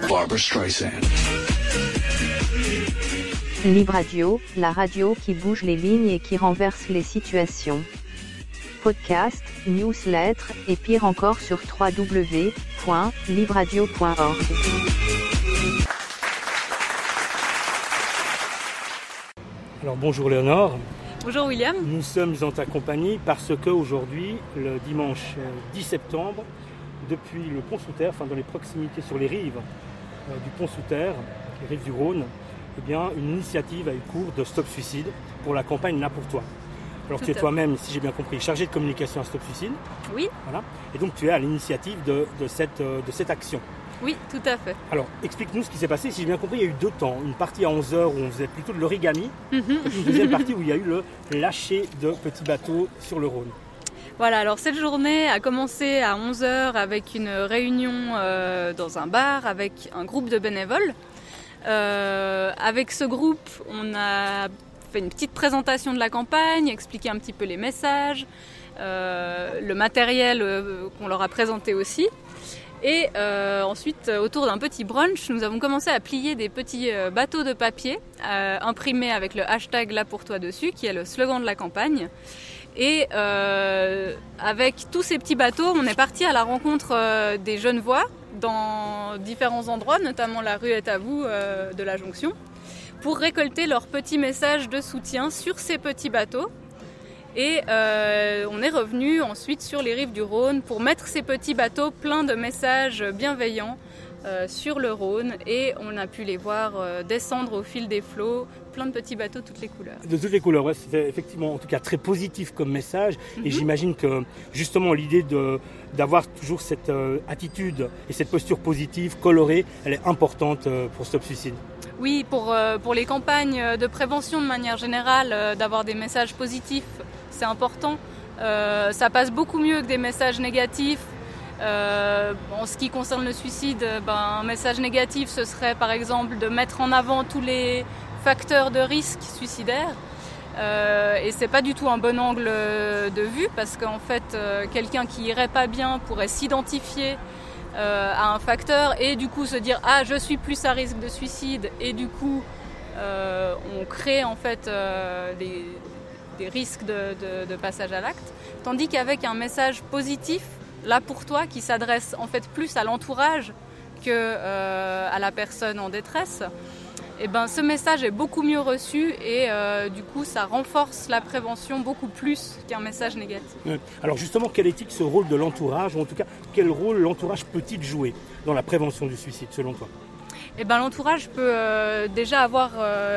Barbra Streisand. Lib Radio, la radio qui bouge les lignes et qui renverse les situations. Podcast, newsletter, et pire encore sur www.libradio.org. Alors bonjour Léonore. Bonjour William. Nous sommes en ta compagnie parce que aujourd'hui, le dimanche 10 septembre, depuis le pont sous terre, enfin dans les proximités sur les rives du pont sous terre, les rives du Rhône, eh bien, une initiative a eu cours de Stop Suicide pour la campagne Là pour toi. Alors tu es toi-même, si j'ai bien compris, chargé de communication à Stop Suicide. Oui. Voilà. Et donc tu es à l'initiative de cette action. Oui, tout à fait. Alors explique-nous ce qui s'est passé. Si j'ai bien compris, il y a eu deux temps. Une partie à 11h où on faisait plutôt de l'origami, et une deuxième partie où il y a eu le lâcher de petits bateaux sur le Rhône. Voilà, alors cette journée a commencé à 11h avec une réunion dans un bar avec un groupe de bénévoles. Avec ce groupe, on a fait une petite présentation de la campagne, expliqué un petit peu les messages, le matériel qu'on leur a présenté aussi. Et ensuite, autour d'un petit brunch, nous avons commencé à plier des petits bateaux de papier imprimés avec le hashtag Là pour toi dessus, qui est le slogan de la campagne. Et avec tous ces petits bateaux, on est parti à la rencontre des Genevois dans différents endroits, notamment la rue est à vous de la Jonction, pour récolter leurs petits messages de soutien sur ces petits bateaux. Et on est revenu ensuite sur les rives du Rhône pour mettre ces petits bateaux pleins de messages bienveillants sur le Rhône. Et on a pu les voir descendre au fil des flots, plein de petits bateaux de toutes les couleurs. De toutes les couleurs, ouais, c'était effectivement en tout cas très positif comme message. Et j'imagine que justement l'idée d'avoir toujours cette attitude et cette posture positive, colorée, elle est importante pour Stop Suicide. Oui, pour les campagnes de prévention de manière générale, d'avoir des messages positifs, c'est important. Ça passe beaucoup mieux que des messages négatifs. En ce qui concerne le suicide, un message négatif, ce serait par exemple de mettre en avant tous les facteurs de risque suicidaire. Et c'est pas du tout un bon angle de vue parce qu'en fait, quelqu'un qui irait pas bien pourrait s'identifier à un facteur et du coup se dire « Ah, je suis plus à risque de suicide » et du coup, on crée en fait des risques de passage à l'acte. Tandis qu'avec un message positif, là pour toi, qui s'adresse en fait plus à l'entourage que à la personne en détresse, et ce message est beaucoup mieux reçu et du coup ça renforce la prévention beaucoup plus qu'un message négatif. Alors justement, quel est-il ce rôle de l'entourage, ou en tout cas quel rôle l'entourage peut-il jouer dans la prévention du suicide selon toi ? L'entourage peut déjà avoir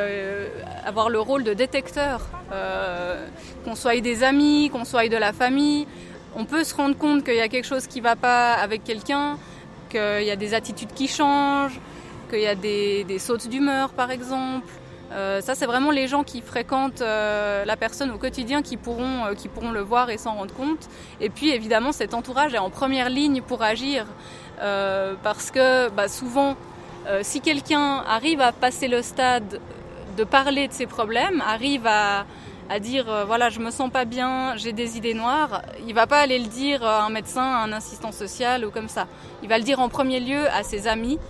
le rôle de détecteur, qu'on soit des amis, qu'on soit de la famille. On peut se rendre compte qu'il y a quelque chose qui ne va pas avec quelqu'un, qu'il y a des attitudes qui changent, qu'il y a des sautes d'humeur par exemple. Ça c'est vraiment les gens qui fréquentent la personne au quotidien qui pourront le voir et s'en rendre compte. Et puis évidemment cet entourage est en première ligne pour agir parce que souvent si quelqu'un arrive à passer le stade de parler de ses problèmes, arrive à dire voilà, je me sens pas bien, j'ai des idées noires, il va pas aller le dire à un médecin, à un assistant social ou comme ça. Il va le dire en premier lieu à ses amis.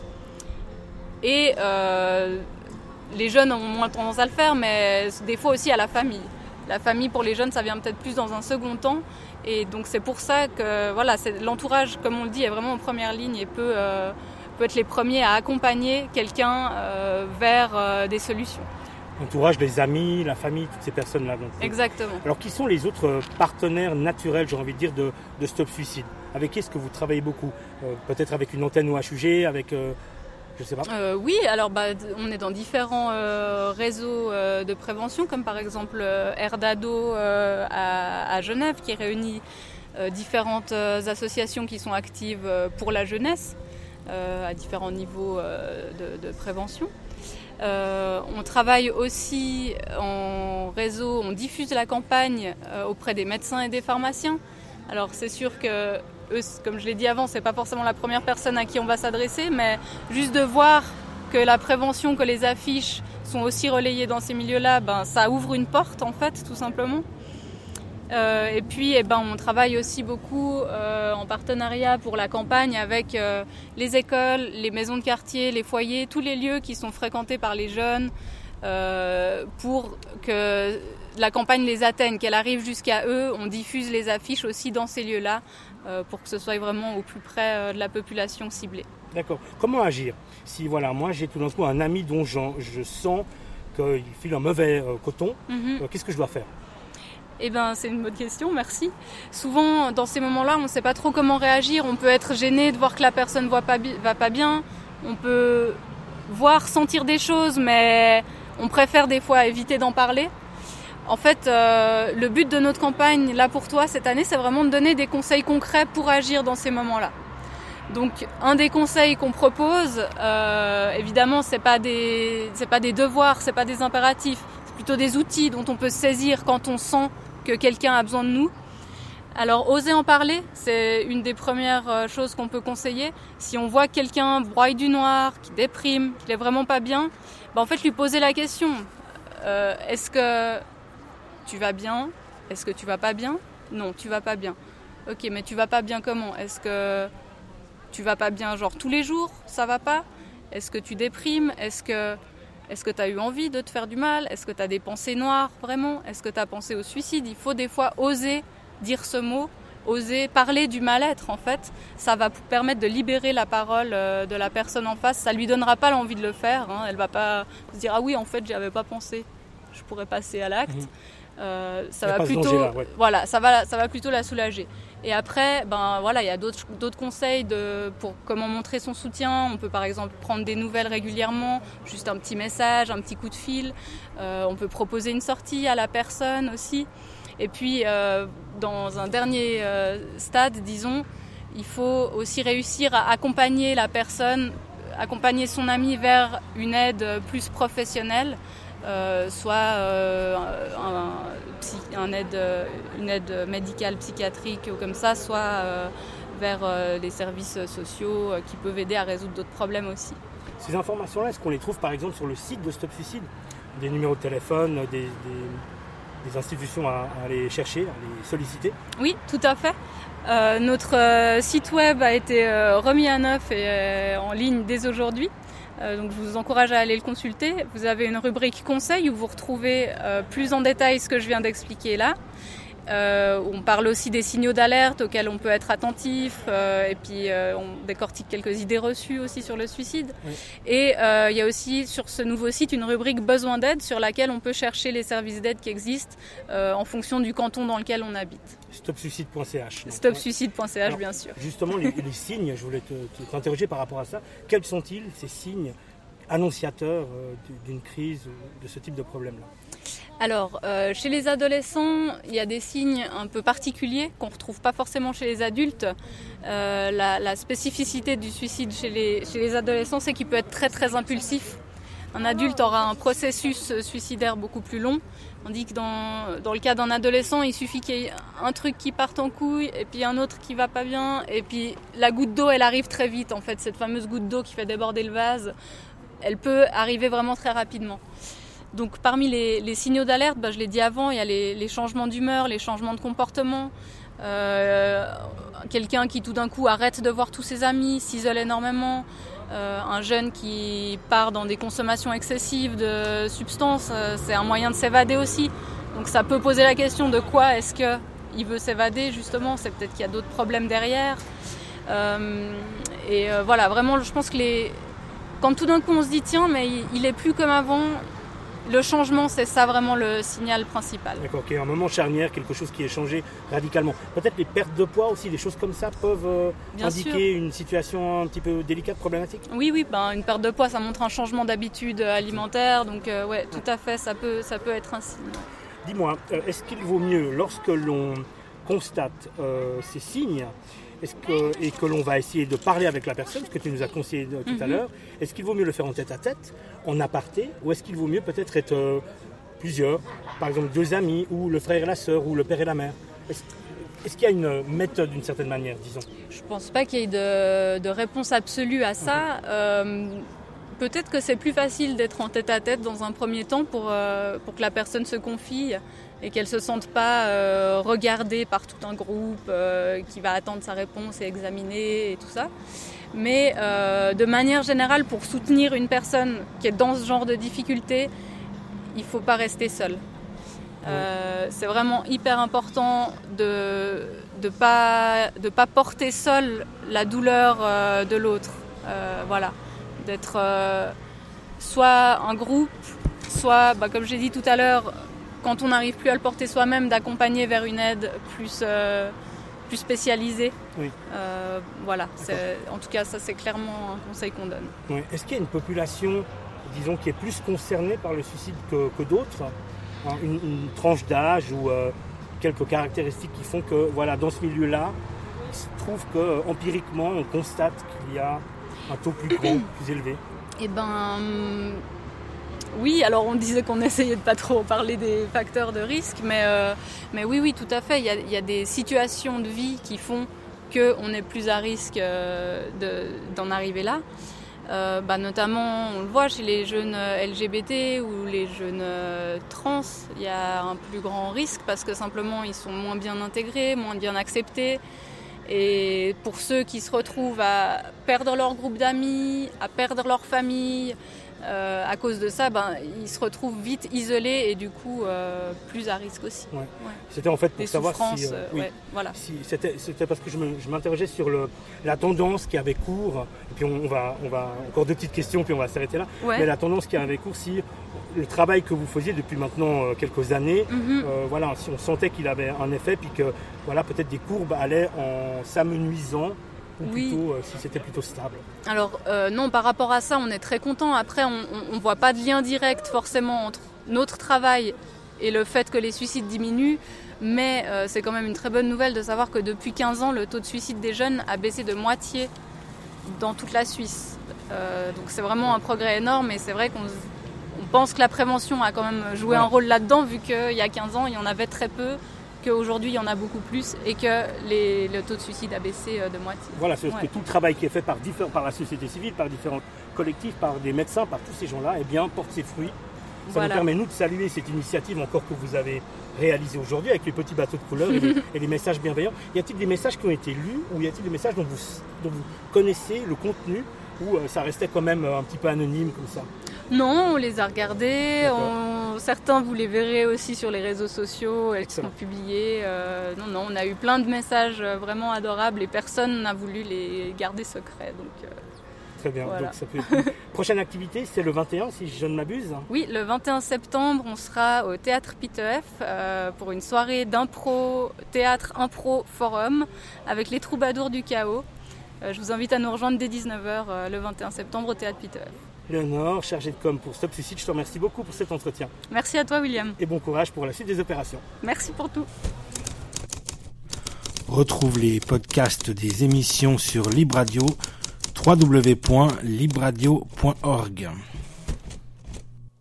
Et les jeunes ont moins tendance à le faire, mais des fois aussi à la famille. La famille pour les jeunes, ça vient peut-être plus dans un second temps. Et donc c'est pour ça que voilà, l'entourage, comme on le dit, est vraiment en première ligne et peut être les premiers à accompagner quelqu'un vers des solutions. L'entourage, les amis, la famille, toutes ces personnes-là. Donc. Exactement. Alors qui sont les autres partenaires naturels, j'ai envie de dire, de Stop Suicide ? Avec qui est-ce que vous travaillez beaucoup ? Peut-être avec une antenne OHUG, avec... je sais pas. Oui, alors on est dans différents réseaux de prévention, comme par exemple Erdado à Genève, qui réunit différentes associations qui sont actives pour la jeunesse, à différents niveaux de prévention. On travaille aussi en réseau, on diffuse la campagne auprès des médecins et des pharmaciens. Alors c'est sûr que eux, comme je l'ai dit avant, c'est pas forcément la première personne à qui on va s'adresser, mais juste de voir que la prévention, que les affiches sont aussi relayées dans ces milieux-là, ça ouvre une porte en fait, tout simplement. Et puis on travaille aussi beaucoup en partenariat pour la campagne avec les écoles, les maisons de quartier, les foyers, tous les lieux qui sont fréquentés par les jeunes pour que la campagne les atteigne, qu'elle arrive jusqu'à eux. On diffuse les affiches aussi dans ces lieux-là pour que ce soit vraiment au plus près de la population ciblée. D'accord. Comment agir si moi j'ai tout d'un coup un ami dont je sens qu'il file un mauvais coton, qu'est-ce que je dois faire ? C'est une bonne question, merci. Souvent, dans ces moments-là, on ne sait pas trop comment réagir. On peut être gêné de voir que la personne ne va pas bien. On peut sentir des choses, mais on préfère des fois éviter d'en parler. En fait, le but de notre campagne, là pour toi, cette année, c'est vraiment de donner des conseils concrets pour agir dans ces moments-là. Donc, un des conseils qu'on propose, évidemment, c'est pas des devoirs, c'est pas des impératifs, c'est plutôt des outils dont on peut se saisir quand on sent que quelqu'un a besoin de nous. Alors, oser en parler, c'est une des premières choses qu'on peut conseiller. Si on voit que quelqu'un broye du noir, qui déprime, qu'il est vraiment pas bien, en fait, lui poser la question. Est-ce que tu vas bien ? Est-ce que tu vas pas bien ? Non, tu vas pas bien. Ok, mais tu vas pas bien comment ? Est-ce que tu vas pas bien genre tous les jours ? Ça va pas ? Est-ce que tu déprimes ? Est-ce que tu as eu envie de te faire du mal ? Est-ce que tu as des pensées noires vraiment ? Est-ce que tu as pensé au suicide ? Il faut des fois oser dire ce mot, oser parler du mal-être en fait. Ça va permettre de libérer la parole de la personne en face. Ça lui donnera pas l'envie de le faire. Elle va pas se dire ah oui en fait j'y avais pas pensé. Je pourrais passer à l'acte. Ça va plutôt la soulager. Et après, il y a d'autres conseils pour comment montrer son soutien. On peut par exemple prendre des nouvelles régulièrement, juste un petit message, un petit coup de fil. On peut proposer une sortie à la personne aussi. Et puis, dans un dernier stade, disons, il faut aussi réussir à accompagner la personne, accompagner son ami vers une aide plus professionnelle. Soit une aide médicale psychiatrique ou comme ça, soit vers les services sociaux qui peuvent aider à résoudre d'autres problèmes aussi. Ces informations-là, est-ce qu'on les trouve par exemple sur le site de Stop Suicide ? Des numéros de téléphone, des institutions à aller chercher, à les solliciter ? Oui, tout à fait. Notre site web a été remis à neuf et en ligne dès aujourd'hui. Donc je vous encourage à aller le consulter. Vous avez une rubrique conseils où vous retrouvez plus en détail ce que je viens d'expliquer là. On parle aussi des signaux d'alerte auxquels on peut être attentif et puis on décortique quelques idées reçues aussi sur le suicide. Oui. Et il y a aussi sur ce nouveau site une rubrique besoin d'aide sur laquelle on peut chercher les services d'aide qui existent en fonction du canton dans lequel on habite. Stopsuicide.ch. Stopsuicide.ch, bien sûr. Justement, les signes, je voulais t'interroger par rapport à ça. Quels sont-ils, ces signes annonciateurs d'une crise ou de ce type de problème-là ? Alors, chez les adolescents, il y a des signes un peu particuliers qu'on ne retrouve pas forcément chez les adultes. La spécificité du suicide chez les adolescents, c'est qu'il peut être très très impulsif. Un adulte aura un processus suicidaire beaucoup plus long. On dit que dans le cas d'un adolescent, il suffit qu'il y ait un truc qui parte en couille et puis un autre qui va pas bien. Et puis la goutte d'eau, elle arrive très vite en fait. Cette fameuse goutte d'eau qui fait déborder le vase, elle peut arriver vraiment très rapidement. Donc parmi les signaux d'alerte, je l'ai dit avant, il y a les changements d'humeur, les changements de comportement. Quelqu'un qui tout d'un coup arrête de voir tous ses amis, s'isole énormément. Un jeune qui part dans des consommations excessives de substances, c'est un moyen de s'évader aussi. Donc ça peut poser la question de quoi est-ce qu'il veut s'évader justement, c'est peut-être qu'il y a d'autres problèmes derrière. Voilà, vraiment je pense que quand tout d'un coup on se dit tiens mais il est plus comme avant, le changement c'est ça vraiment le signal principal. D'accord, un moment charnière, quelque chose qui est changé radicalement. Peut-être les pertes de poids aussi, des choses comme ça peuvent indiquer une situation un petit peu délicate, problématique. Oui, une perte de poids ça montre un changement d'habitude alimentaire, donc tout à fait ça peut être un signe. Dis-moi, est-ce qu'il vaut mieux lorsque l'on constate ces signes et que l'on va essayer de parler avec la personne, ce que tu nous as conseillé tout à l'heure, est-ce qu'il vaut mieux le faire en tête-à-tête, en aparté, ou est-ce qu'il vaut mieux peut-être être plusieurs, par exemple 2 amis, ou le frère et la sœur, ou le père et la mère ? Est-ce qu'il y a une méthode d'une certaine manière, disons ? Je ne pense pas qu'il y ait de réponse absolue à ça. peut-être que c'est plus facile d'être en tête-à-tête dans un premier temps pour que la personne se confie et qu'elle ne se sente pas regardée par tout un groupe qui va attendre sa réponse et examiner et tout ça. Mais de manière générale, pour soutenir une personne qui est dans ce genre de difficulté, il ne faut pas rester seul. C'est vraiment hyper important de pas porter seul la douleur de l'autre. Voilà, d'être soit un groupe, soit, comme j'ai dit tout à l'heure, quand on n'arrive plus à le porter soi-même, d'accompagner vers une aide plus spécialisée. Oui. Voilà, en tout cas, ça c'est clairement un conseil qu'on donne. Oui. Est-ce qu'il y a une population, disons, qui est plus concernée par le suicide que d'autres, hein, une tranche d'âge ou quelques caractéristiques qui font que, voilà, dans ce milieu-là, il se trouve qu'empiriquement, on constate qu'il y a un taux plus grand, plus élevé? Oui, alors on disait qu'on essayait de pas trop parler des facteurs de risque, mais oui, tout à fait. Il y a des situations de vie qui font qu'on est plus à risque d'en arriver là. Notamment, on le voit chez les jeunes LGBT ou les jeunes trans, il y a un plus grand risque parce que simplement ils sont moins bien intégrés, moins bien acceptés. Et pour ceux qui se retrouvent à perdre leur groupe d'amis, à perdre leur famille, à cause de ça, ils se retrouvent vite isolés et du coup plus à risque aussi. Ouais. Ouais. C'était en fait pour des savoir si, voilà. si c'était parce que je m'interrogeais sur la tendance qui avait cours. Et puis on va encore 2 petites questions puis on va s'arrêter là. Ouais. Mais la tendance qui avait cours, si le travail que vous faisiez depuis maintenant quelques années, voilà, si on sentait qu'il avait un effet, puis que voilà, peut-être des courbes allaient en s'amenuisant. Ou plutôt, si c'était plutôt stable. Alors non, par rapport à ça, on est très content. Après, on ne voit pas de lien direct forcément entre notre travail et le fait que les suicides diminuent, mais c'est quand même une très bonne nouvelle de savoir que depuis 15 ans, le taux de suicide des jeunes a baissé de moitié dans toute la Suisse. Donc c'est vraiment un progrès énorme et c'est vrai qu'on pense que la prévention a quand même joué un rôle là-dedans, vu qu'il y a 15 ans, il y en avait très peu, qu'aujourd'hui il y en a beaucoup plus et que le taux de suicide a baissé de moitié. Voilà, c'est que tout le travail qui est fait par la société civile, par différents collectifs, par des médecins, par tous ces gens-là, porte ses fruits. Ça nous permet, nous, de saluer cette initiative encore que vous avez réalisée aujourd'hui avec les petits bateaux de couleur et les messages bienveillants. Y a-t-il des messages qui ont été lus ou y a-t-il des messages dont vous connaissez le contenu ou ça restait quand même un petit peu anonyme comme ça? Non, on les a regardés. Certains, vous les verrez aussi sur les réseaux sociaux, elles sont publiées. Non, on a eu plein de messages vraiment adorables et personne n'a voulu les garder secrets. Donc, très bien. Voilà. Donc, ça peut... Prochaine activité, c'est le 21, si je ne m'abuse. Oui, le 21 septembre, on sera au Théâtre Pitef pour une soirée d'impro, théâtre impro forum avec les Troubadours du Chaos. Je vous invite à nous rejoindre dès 19h le 21 septembre au Théâtre Pitef. Léonore, chargée de com pour Stop Suicide, je te remercie beaucoup pour cet entretien. Merci à toi, William. Et bon courage pour la suite des opérations. Merci pour tout. Retrouve les podcasts des émissions sur Libre Radio, www.libradio.org.